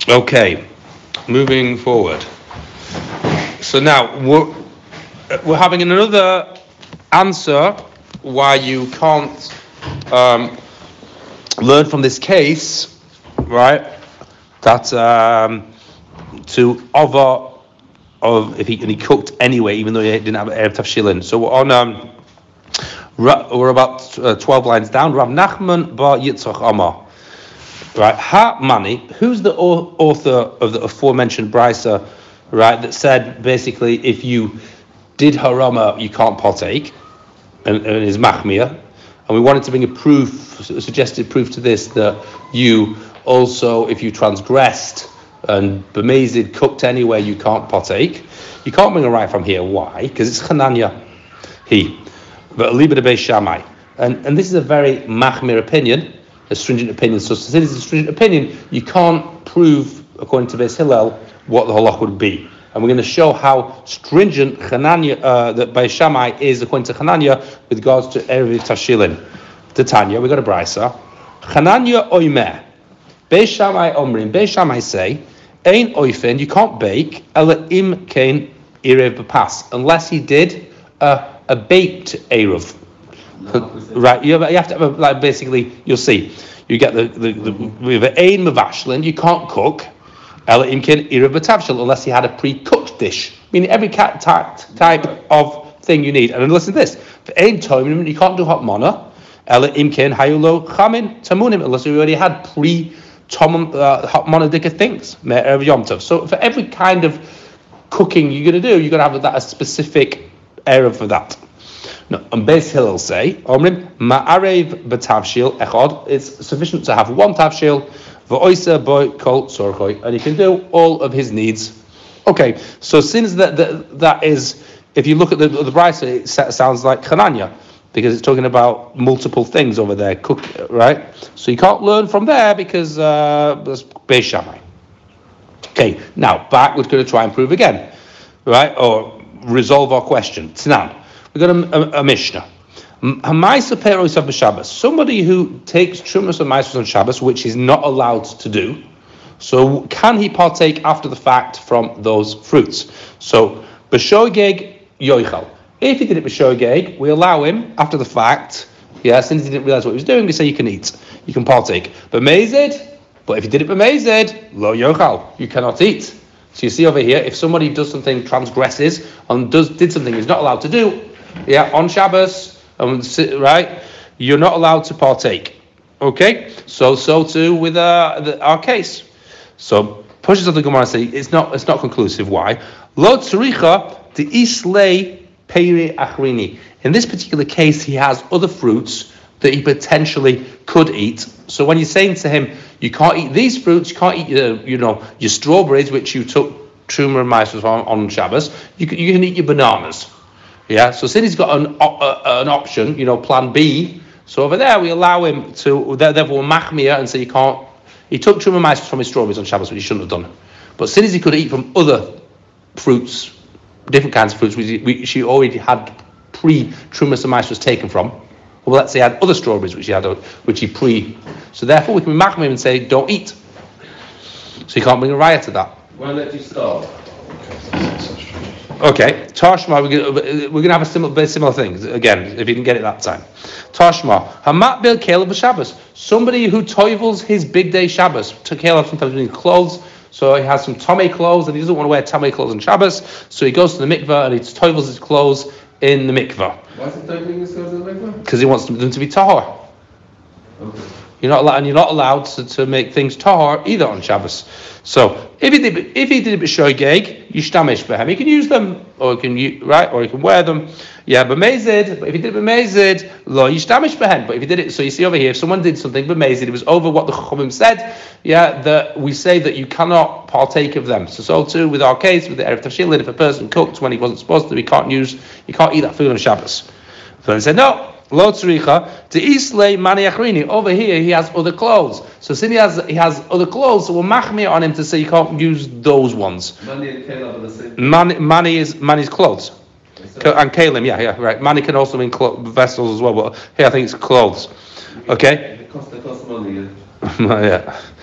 Okay, moving forward. So now we're having another answer why you can't learn from this case, right? That to over of if he cooked anyway, even though he didn't have erev tafshilin. So we're about 12 lines down. Rav Nachman bar Yitzchak Amar. Right, Ha Mani, who's the author of the aforementioned brisa, right, that said basically if you did harama you can't partake, and is machmir, and we wanted to bring a suggested proof to this that you also, if you transgressed and b'mezid cooked anyway, you can't partake. You can't bring a right from here. Why? Because it's Chananya, but Aliba de Beis Shammai, and this is a very machmir opinion. A stringent opinion. So since it's a stringent opinion, you can't prove, according to Beis Hillel, what the halach would be. And we're going to show how stringent Chananya, that Beis Shammai is, according to Chananya, with regards to Erev Tashilin. Tanya, we got a brisa. Chananya oimer. Beis Shammai omrim. Beis Shammai say, Ein oifen, you can't bake, ela im kein Erev b'pas, unless he did a baked Erev. Right, you have to have basically. You'll see. You get the with ein mavashlin. You can't cook ela imkin ira b'tavshil unless you had a pre-cooked dish. Meaning every type of thing you need. And listen to this: for ein tomim, you can't do hot mana ela imkin hayulo chamin tamunim unless you already had hot mana dika things me'erev yom tov. So for every kind of cooking you're going to do, you're going to have a specific erev for that. No, and Beis Hillel say, Omrim, ma'arev b'tavshil echad, it's sufficient to have one tavshil, v'oisa boy kol tzorchoi, and he can do all of his needs. Okay, so since that is, if you look at the brisa, it sounds like Chananya, because it's talking about multiple things over there, right? So you can't learn from there because that's Beis Shammai. Okay, now back, we're going to try and prove again, right? Or resolve our question. Tanan. We've got a Mishnah. Somebody who takes Trumas and Maisros on Shabbos, which he's not allowed to do, so can he partake after the fact from those fruits? So, B'shogeg yoichal. If he did it B'shogeg, we allow him after the fact, since he didn't realize what he was doing, we say you can eat, you can partake. But if he did it B'mezid, lo yoichal, you cannot eat. So you see over here, if somebody does something, transgresses, and did something he's not allowed to do, on Shabbos, right? You're not allowed to partake. Okay, so too with our case. So pushes on the Gemara and say it's not conclusive. Why? Lo tzricha de islay peiri achrini. In this particular case, he has other fruits that he potentially could eat. So when you're saying to him, you can't eat these fruits, you can't eat your strawberries, which you took Truma and Maisros on Shabbos. You can eat your bananas. Yeah, so since he's got an option, plan B, so over there we allow him to, therefore machmir, and say you can't, he took Truma Maisros from his strawberries on Shabbos, which he shouldn't have done. But since he could eat from other fruits, different kinds of fruits, which he already had pre-Truma and Maisros taken from, well, let's say he had other strawberries, which he so therefore we can be machmir and say, don't eat. So you can't bring a raya to that. Why let you start? Okay, Tashma, we're going to have a similar thing again, if you didn't get it that time. Tashma, Hamat bil Kelev Shabbos. Somebody who toivels his big day Shabbos. Kelev sometimes means clothes, so he has some Tomei clothes and he doesn't want to wear Tomei clothes on Shabbos, so he goes to the mikveh and he toivels his clothes in the mikveh. Why is he toiveling his clothes in the mikveh? Because he wants them to be tahor. Okay. You're not allowed to make things tahor either on Shabbos. So if he did it b'shogeg, yishtamesh b'hem. He can use them, or he can wear them. Yeah, b'mezid. But if he did it b'mezid, lo yishtamesh b'hem. But if he did it, so you see over here, if someone did something b'mezid, it was over what the Chachamim said. Yeah, that we say that you cannot partake of them. So too with our case with the erev tafshilin, if a person cooked when he wasn't supposed to, he can't eat that food on Shabbos. So they said no. Lo tzricha to islay mani achrini. Over here, he has other clothes. So since he has other clothes, so we'll machmir on him to say you can't use those ones. Mani and kelim are the same. Mani's clothes. And kelim, yeah, right. Mani can also mean vessels as well, but here I think it's clothes. Okay. They cost money. Yeah.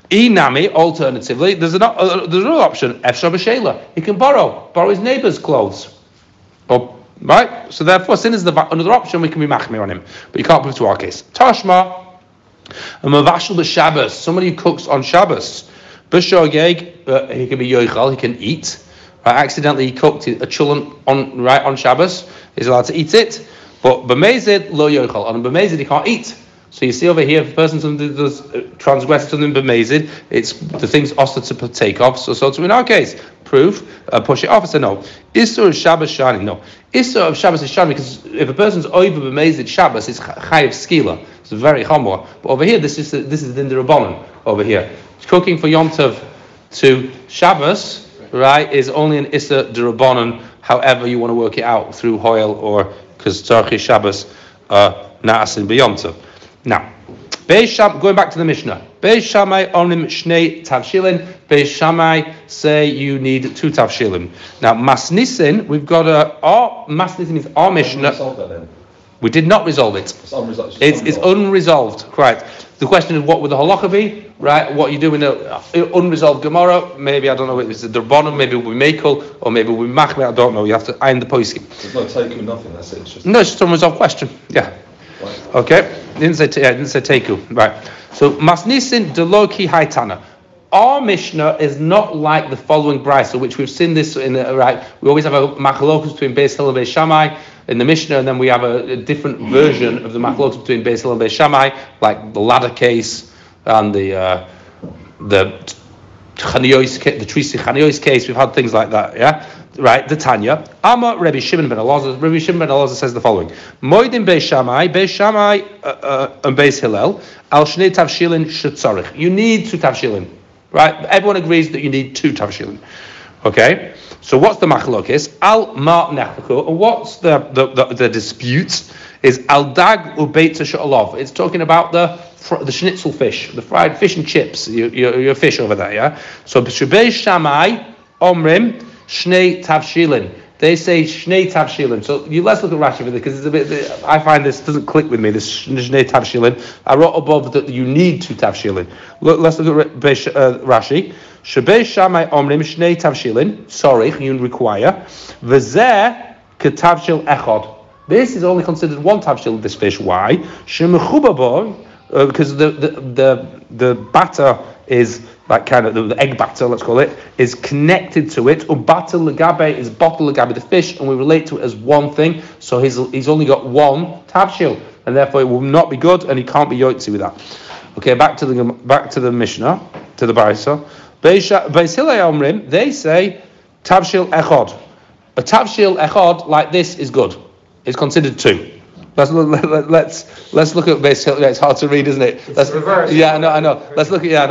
Inami, alternatively, there's another option. Efshar b'sheila. He can borrow his neighbour's clothes. Right? So therefore, sin is another option. We can be machmir on him, but you can't prove to our case. Tashma, a mavashel b'Shabbos. Somebody who cooks on Shabbos. B'shogeg, he can be yoichal. He can eat. Right? Accidentally, he cooked a chulun on Shabbos. He's allowed to eat it. But b'mezid lo yoichal. On b'mezid, he can't eat. So you see over here, if a person does transgress something b'mezid, it's the thing's also to partake of. So in our case, proof, push it off. I say no. Issur of Shabbos shani, no. Issur of Shabbos is shani because if a person's over b'mezid Shabbos, it's chayiv skila. It's very chamor. But over here, this is the rabbanon. Over here, cooking for Yom Tov to Shabbos, right, is only an issur d'rabbanon. However, you want to work it out through hoil or because tzarchi Shabbos na'asin b'Yom Tov. Now, going back to the Mishnah, Beis Shammai omrim shnei tavshilin. Beis Shammai say you need 2 tavshilin. Now, Masnisin, we've got Masnisin means our Mishnah. We did not resolve it. It's unresolved. Right. The question is, what would the halacha be? Right. What you do in an unresolved Gemara? Maybe, I don't know. It's the Rabbanon. Maybe it will be Mekel, or maybe it will be Machmir. I don't know. You have to iron the poskim. There's no taking nothing. That's it. No, it's just an unresolved question. Yeah. Right. Okay. Didn't say teku. Right. So Masnisin deloki haitana. Our Mishnah is not like the following brisa, which we've seen this in. Right. We always have a machlokus between Beis Hillel and Beis Shammai in the Mishnah, and then we have a different version of the machlokus between Beis Hillel and Beis Shammai, like the ladder case and the Chaniyos, the Trisi Chaniyos case. We've had things like that. Yeah. Right, the Tanya. Amma Rabbi Shimon ben Elazar. Rabbi Shimon ben Elazar says the following: Moedim Beis Shammai and Beis Hillel al shnei tavshilin shetzarich. You need 2 tavshilin, right? Everyone agrees that you need 2 tavshilin. Okay, so what's the machlokes? Al ma nechleku. What's the dispute? Is al dag ubeitza she'alav. It's talking about the schnitzel fish, the fried fish and chips. Your fish over there, yeah. So Beis Shammai omrim Shnei tavshilin. They say Shnei tavshilin. So let's look at Rashi for this because it's a bit. I find this doesn't click with me. This Shnei tavshilin. I wrote above that you need 2 tavshilin. Let's look at Rashi. Shebei Shammai omrim Shnei tavshilin. Sorry, you require. V'zeh ketavshil echad. This is only considered 1 tavshil. This fish. Why? Shemechubabo. Because the batter is like kind of the egg batter, let's call it, is connected to it. Batter legabe is bottle legabe, the fish, and we relate to it as one thing. So he's only got 1 tavshil, and therefore it will not be good, and he can't be yotzi with that. Okay, back to the Mishnah, to the Brisa. Beis Hillel Omrim, they say tavshil echad. A tavshil echad like this is good. It's considered 2. Let's look at Beis Hillel. It's hard to read, isn't it? Yeah, I know. Let's look at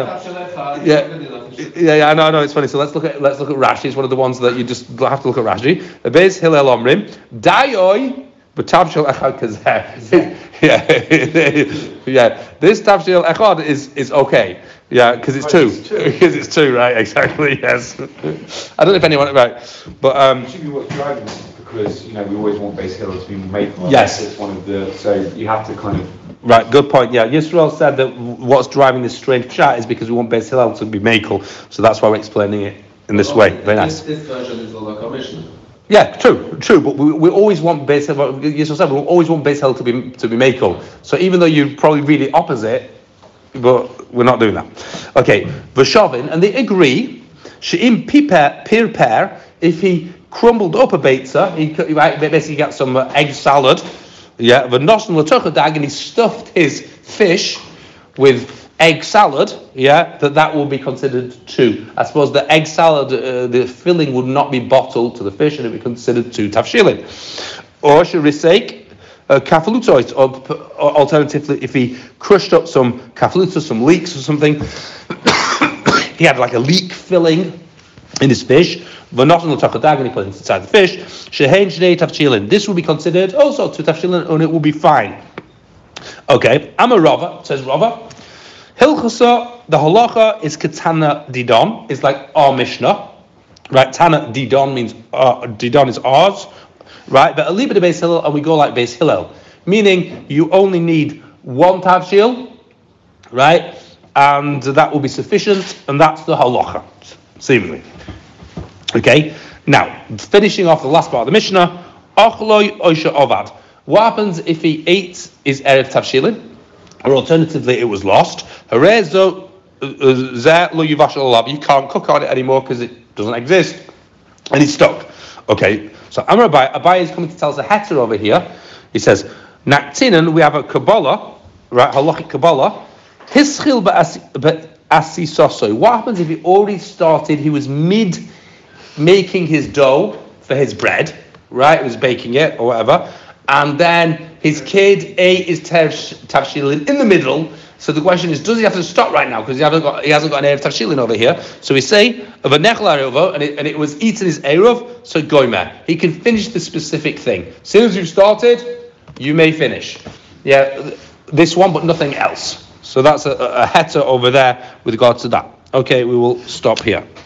I know. It's funny. So let's look at Rashi. It's one of the ones that you just have to look at Rashi. Beis Hillel Omrim Dayoi b'tavshil echad kazeh. Yeah. This tavshil echad is okay. Yeah, because it's 2. Because it's 2, right? Exactly. Yes. I don't know if anyone right, but It should be what's driving this because we always want Beis Hillel to be made. Yes. It's one of the so you have to kind of. Right, good point. Yeah, Yisrael said that what's driving this strange chat is because we want Beis Hillel to be Mekel, so that's why we're explaining it in this way. Very nice. This version is the Laka Mishnah. Yeah, true. But we always want Beis Hillel. Yisrael said we always want Beis Hillel to be Mekel. So even though you probably read it opposite, but we're not doing that. Okay, V'shavin, and they agree. She'im pir, if he crumbled up a beitza, he basically got some egg salad. Yeah, v'nosn l'tochadag, and he stuffed his fish with egg salad. Yeah, that will be considered 2. I suppose the egg salad, the filling would not be bottled to the fish, and it would be considered 2 tavshilin. Or sherisek kafalutois, or alternatively, if he crushed up some kafalutos, some leeks or something, he had like a leek filling in his fish. But not on the tachadag, and he put it inside the fish. Shehein shnei tavshilin. This will be considered also 2 tavshilin, and it will be fine. Okay, I'm a Rava, says Rava. Hilchasa, the halacha is katana didon. It's like our Mishnah, right? Tana didon means didon is ours, right? But aliba de Beis Hillel, and we go like Beis Hillel, meaning you only need 1 tavshil, right? and that will be sufficient, and that's the halacha, seemingly. Okay, now, finishing off the last part of the Mishnah, Ochloi Oisha Ovad. What happens if he ate his Erev Tavshilin, or alternatively it was lost? Harezo Zeh Lo Yuvashal Olav. You can't cook on it anymore because it doesn't exist, and it's stuck. Okay, so Amar Abai is coming to tell us a heter over here. He says, Naktinan, we have a Kabbalah, right, halachic Kabbalah, Hischil Ba'asisosoi. What happens if he already started, he was making his dough for his bread, right? He was baking it or whatever, and then his kid ate his tavshilin in the middle. So the question is, does he have to stop right now because he hasn't got an erev tavshilin over here? So we say of a nechla eruv, and it was eaten his eruv. So goymer, he can finish the specific thing. As soon as you've started, you may finish. Yeah, this one, but nothing else. So that's a heter over there with regard to that. Okay, we will stop here.